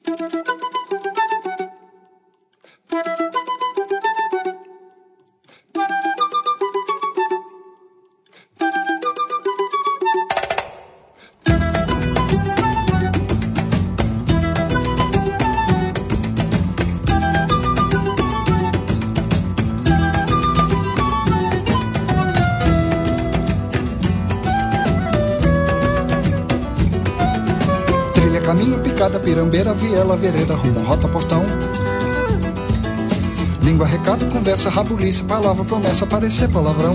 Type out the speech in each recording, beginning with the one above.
Caminho, picada, pirambeira, viela, vereda, rumo, rota, portão. Língua, recado, conversa, rabulice, palavra, promessa, parecer palavrão.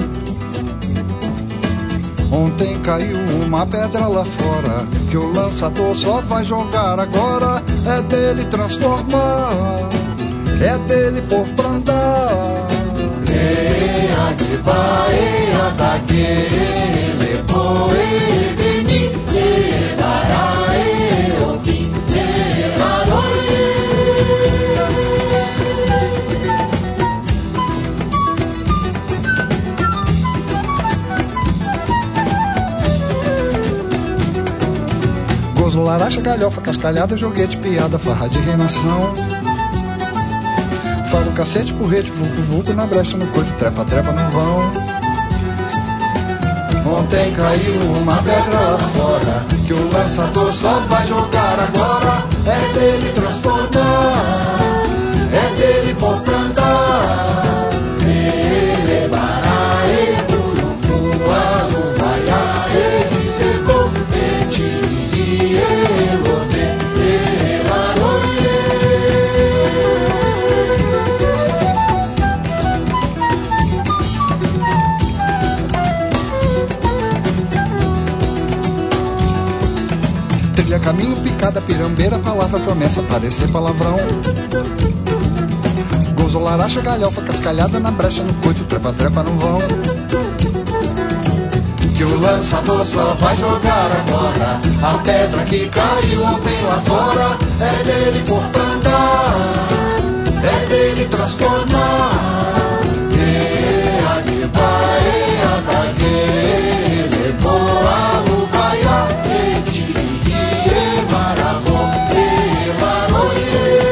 Ontem caiu uma pedra lá fora, que o lançador só vai jogar agora. É dele transformar, é dele pôr pra andar. Ea de baea da que poe de mim, gozo, laracha, galhofa, cascalhada, joguete, piada, farra de reinação. Falo cacete, porrete, vulco, vulco, na brecha, no coito, trepa, trepa no vão. Ontem caiu uma pedra lá fora, que o lançador só vai jogar agora. É dele transformar, é dele pôr pra andar. Ele bará, e burucu, alu, vaiá, e secou, e tiri, e lode, e laroie. Trilha, caminho, picada, pirambeira, palavra, promessa, parecer palavrão. Gozo, laracha, galhofa, cascalhada, na brecha, no coito, trepa, trepa no vão. Que o lançador só vai jogar agora. A pedra que caiu ontem lá fora é dele pôr pra andar, é dele transformar. Ea de baea da que boa luvaiá, e tiri, e marabô, e laroie.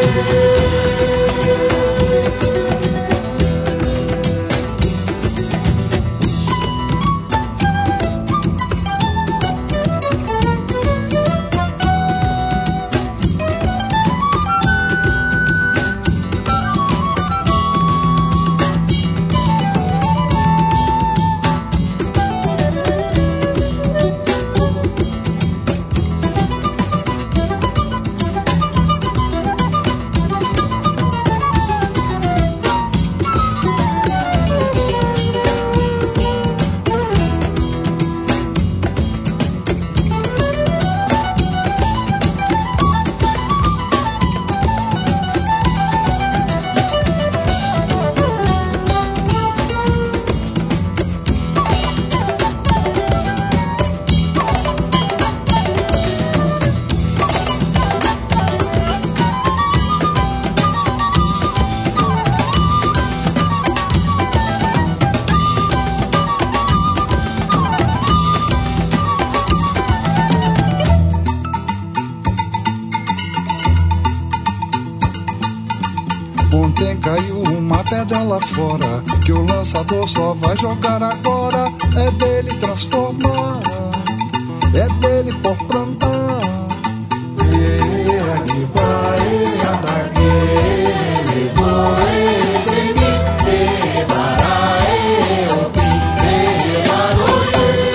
Ontem caiu uma pedra lá fora, que o lançador só vai jogar agora. É dele transformar, é dele pôr pra andar. Ea de baea da que boe de mim, e bará, e opi, e laroie.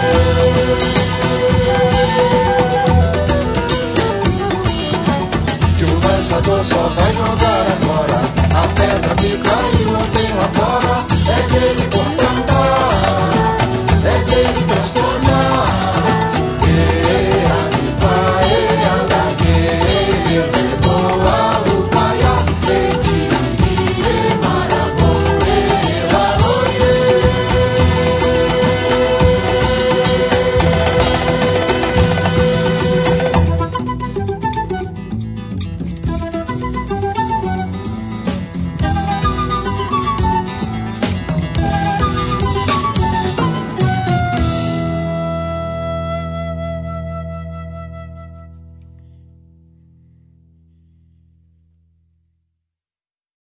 Que o lançador só vai jogar agora. A pedra que caiu ontem lá fora é dele por